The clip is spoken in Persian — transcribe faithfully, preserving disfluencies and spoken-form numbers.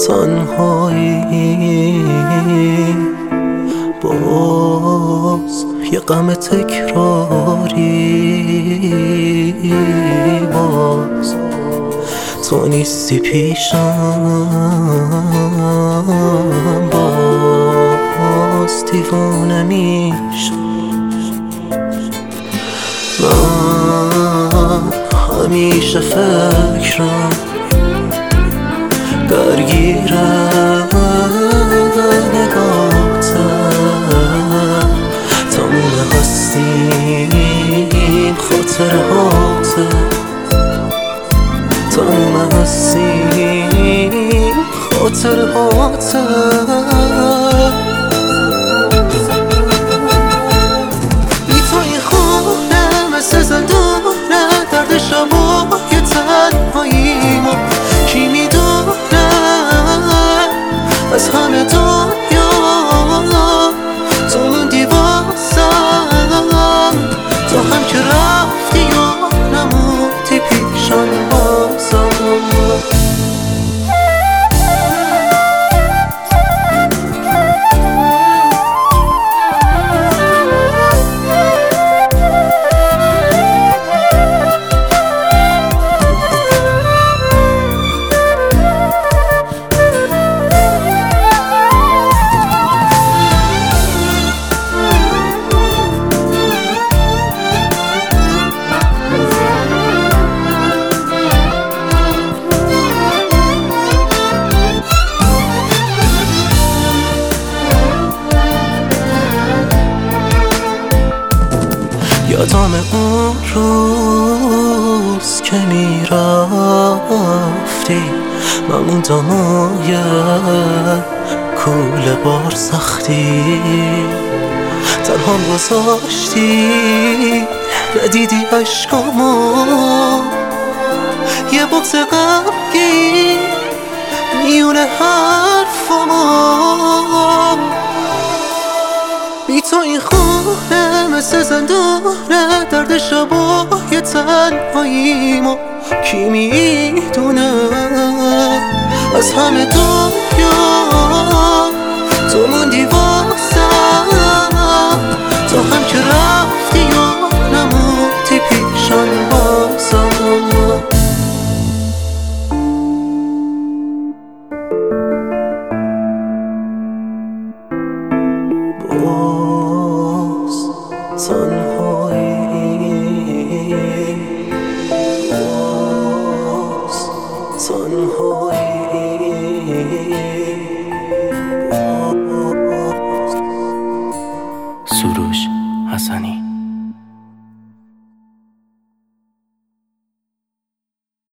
تنهایی باز یه غم تکراری، باز تو نیستی پیشم، باز دیوانه میشم. من همیشه فکرم درگیرم نگاهتم، تموم هستیم خاطر هاته، تموم هستیم خاطر هاته. بی تو این خونه مثل زندونه، درد شبای تنهاییمو کی میدونه از همه دنیا. تو موندی واسم، تو هم که رفتی و نموندی پیشم بازم. یادم اون روز که میرفتی، من موندم یه کوله بار سختی، تنهام گذاشتی ندیدی عشقامو، یه بغض غمگین میونه حرفامو. بی تو این خونه مثل زندونه، درد شبای تنهاییمو کی میدونه از همه دنیا. تو موندی واسم، تو هم که رفتی و نموندی پیشم بازم. باز تنهایی